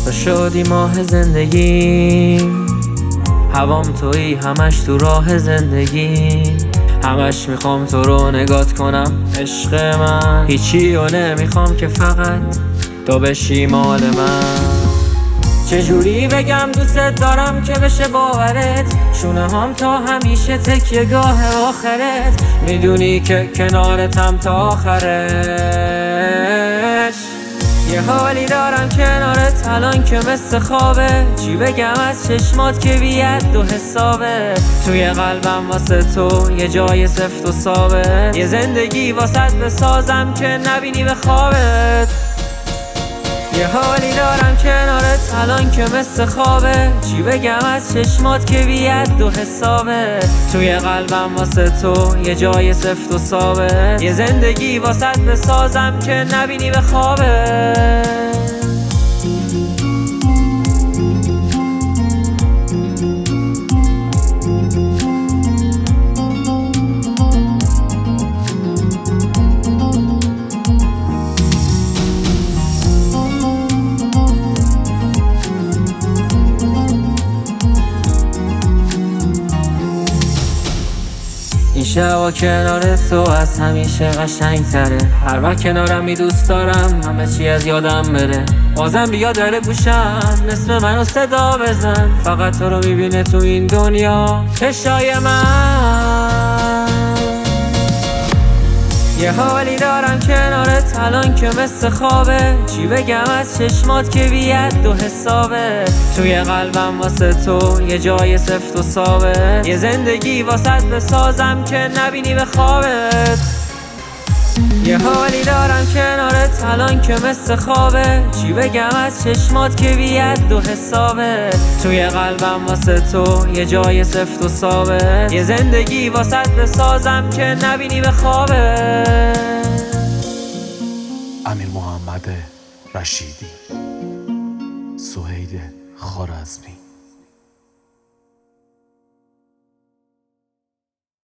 تو شدی ماه زندگی، هوام تویی همش تو راه زندگی. همش میخوام تو رو نگات کنم عشق من، هیچی و نمیخوام که فقط تو بشی مال من. چجوری بگم دوست دارم که بشه باورت، شونه هم تا همیشه تکیه گاه آخرت. میدونی که کنارتم تا آخرش. یه حالی دارم کنارت الان که مثل خوابه، چی بگم از چشمات که بیاد و حسابه. توی قلبم واسه تو یه جای سفت و ثابت، یه زندگی واسط بسازم که نبینی به خوابت. یه حالی دارم کنارت الان که مثل خوابه، چی بگم از چشمات که بیاد و حسابه. توی قلبم واسه تو یه جای سفت و ثابت، یه زندگی واسط بسازم که نبینی به خوابه. این شبا کنار تو از همیشه قشنگ تره، هر وقت کنارم می دوست دارم همه چی از یادم بره. بازم بیا در گوشم اسم منو صدا بزن، فقط تو رو میبینه تو این دنیا چشای من. یه حالی دارم کنارت الان که مثل خوابه، چی بگم از چشمات که بیاد و حسابه. توی قلبم واسه تو یه جای سفت و ثابت، یه زندگی واسط بسازم که نبینی به خوابت. یه حالی دارم کنارت الان که مثل خوابه، چی بگم از چشمات که بیاد و حسابه. توی قلبم واسه تو یه جای سفت و ثابت، یه زندگی واسط بسازم که نبینی به خوابت. امیر محمد رشیدی، سهیل خوارزمی.